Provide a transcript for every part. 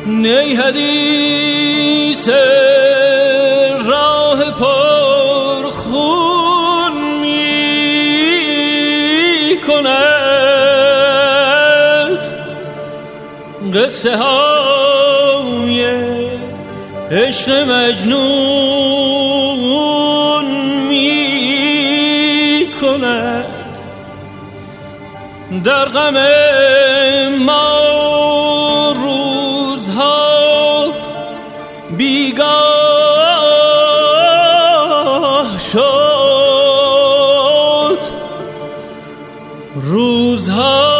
نی حدیث راه پر خون می کند، قصه های عشق مجنون می کند. در غم ما روزها بیگاه شد، روزها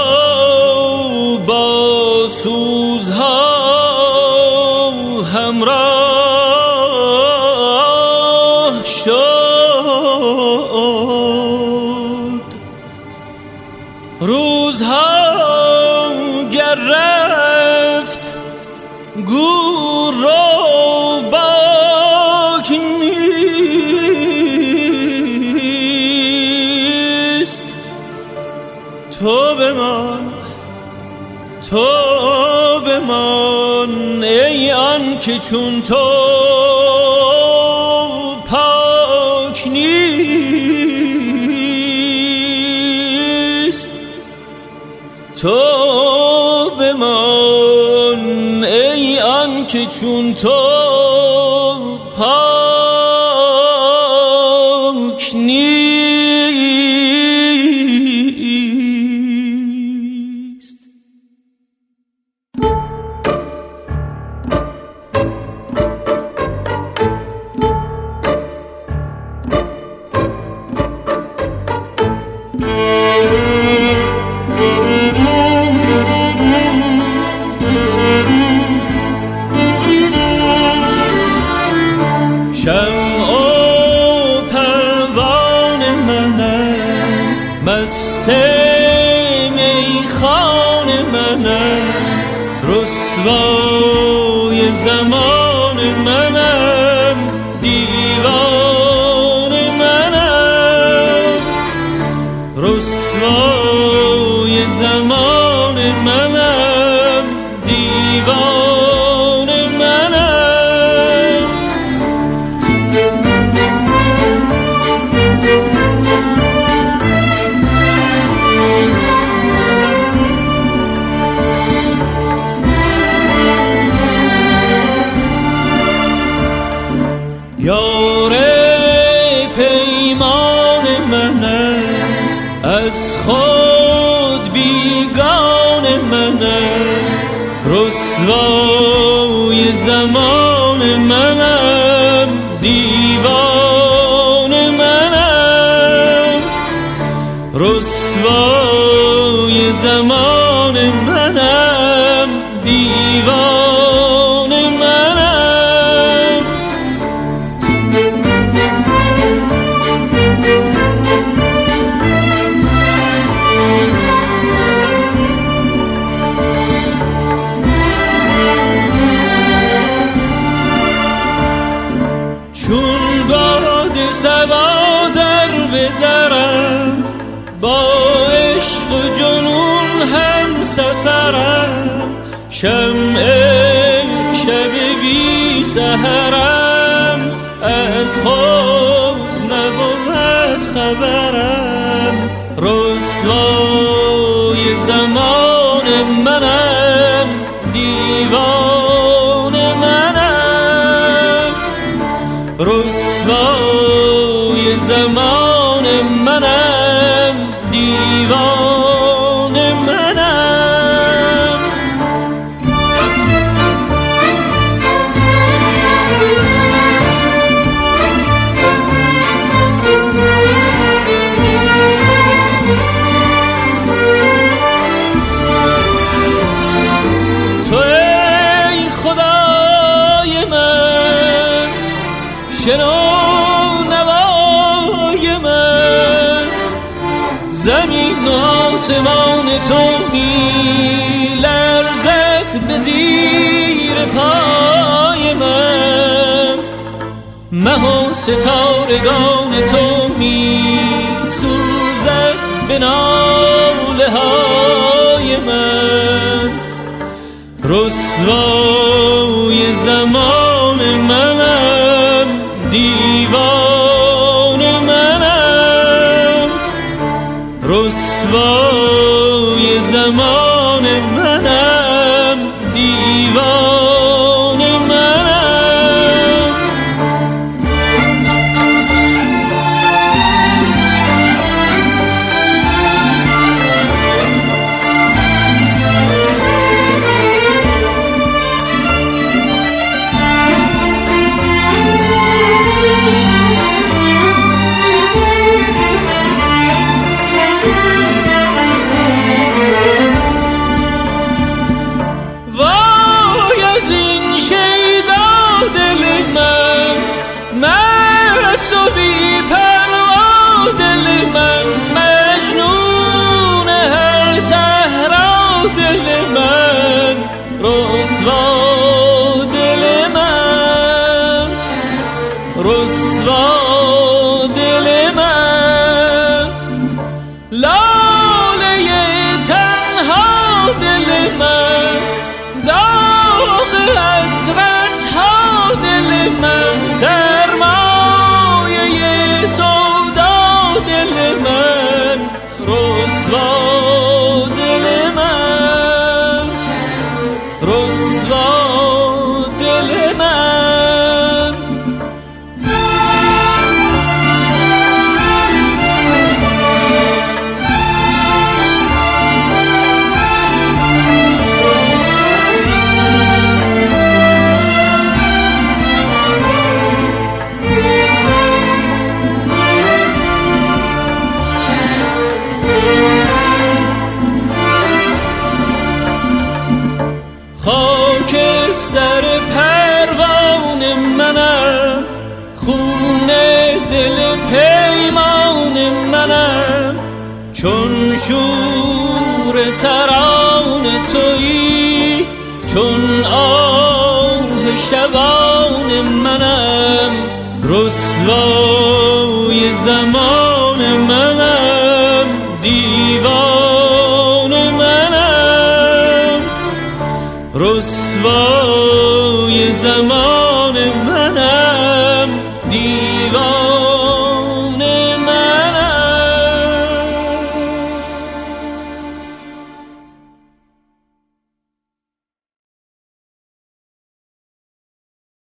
با سوزها همراه شد. روزها گر رفت گور رو باک نیست. تو بمان ای آن که چون تو پاک نیست. تو بمان ای آن که چون تو پاک نیست. شمع و پروانه منم، مست میخانه منم، رسوای زمان منم، دیوانه منم، رسوای زمان منم، دیوانه منم. یار پیمان منم، از خود بیگانه منم، رسوای زمان منم، دیوانه منم، رسوای زمان منم، دیوانه منم. چون باد صبا در بدرم، با عشق و جنون هم سفرم، شمع شب بی سحرم، از خود نبود خبرم، رسوای زمان منم، دیوانه منم، رسوای زمان منم، دیوانه منم. تو ای خدای من، شنو نوای من، زمین و آسمان تو می لرزد به زیر پای من، مه و ستارگان تو می سوزد به ناله های من، رسوا زمان منم، دیوان منم، رسوای زمان منم، دیوان منم. رسوا دل من، لاله تنها دل من، داغ حسرت ها دل من، سرمایه سودا دل من، رسوا دل من، رسوا دل من. خاکستر پروان منم، خون دل پیمان منم، چون شور تران تویی، چون آه شبان منم، رسوای زمان منم، دیوان منم، رسوای زمان